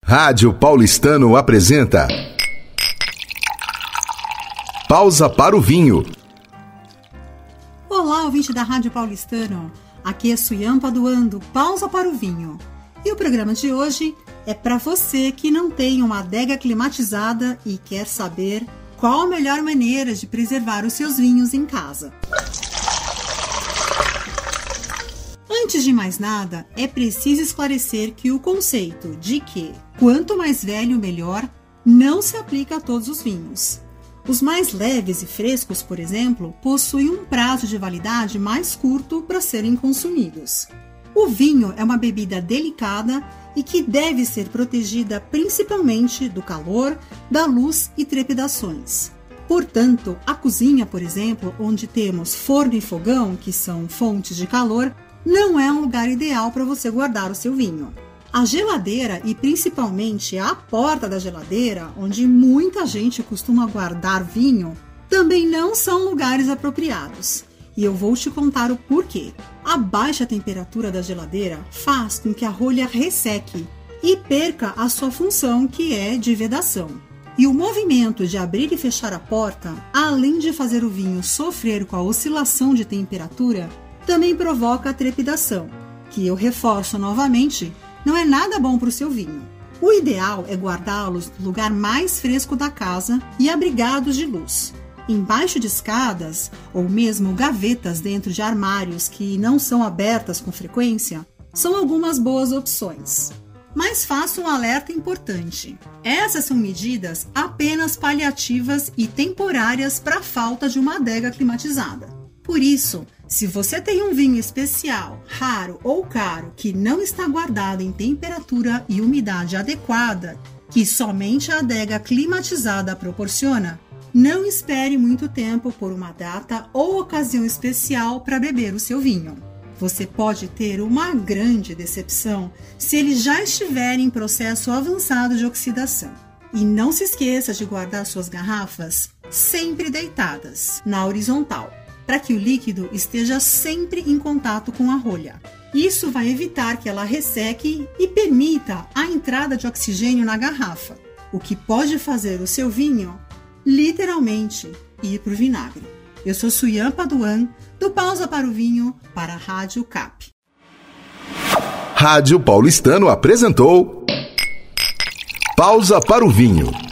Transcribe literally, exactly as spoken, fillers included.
Rádio Paulistano apresenta Pausa para o Vinho. Olá, ouvinte da Rádio Paulistano. Aqui é Suyan Paduan do Pausa para o Vinho. E o programa de hoje é para você que não tem uma adega climatizada e quer saber qual a melhor maneira de preservar os seus vinhos em casa. Antes de mais nada, é preciso esclarecer que o conceito de que quanto mais velho, melhor, não se aplica a todos os vinhos. Os mais leves e frescos, por exemplo, possuem um prazo de validade mais curto para serem consumidos. O vinho é uma bebida delicada e que deve ser protegida principalmente do calor, da luz e trepidações. Portanto, a cozinha, por exemplo, onde temos forno e fogão, que são fontes de calor, não é um lugar ideal para você guardar o seu vinho. A geladeira e principalmente a porta da geladeira, onde muita gente costuma guardar vinho, também não são lugares apropriados. E eu vou te contar o porquê. A baixa temperatura da geladeira faz com que a rolha resseque e perca a sua função, que é de vedação. E o movimento de abrir e fechar a porta, além de fazer o vinho sofrer com a oscilação de temperatura, também provoca a trepidação, que eu reforço novamente, não é nada bom para o seu vinho. O ideal é guardá-los no lugar mais fresco da casa e abrigados de luz. Embaixo de escadas, ou mesmo gavetas dentro de armários que não são abertas com frequência, são algumas boas opções. Mas faço um alerta importante. Essas são medidas apenas paliativas e temporárias para a falta de uma adega climatizada. Por isso, se você tem um vinho especial, raro ou caro que não está guardado em temperatura e umidade adequada, que somente a adega climatizada proporciona, não espere muito tempo por uma data ou ocasião especial para beber o seu vinho. Você pode ter uma grande decepção se ele já estiver em processo avançado de oxidação. E não se esqueça de guardar suas garrafas sempre deitadas, na horizontal, para que o líquido esteja sempre em contato com a rolha. Isso vai evitar que ela resseque e permita a entrada de oxigênio na garrafa, o que pode fazer o seu vinho, literalmente, ir para o vinagre. Eu sou Suyan Paduan, do Pausa para o Vinho, para a Rádio Cap. Rádio Paulistano apresentou Pausa para o Vinho.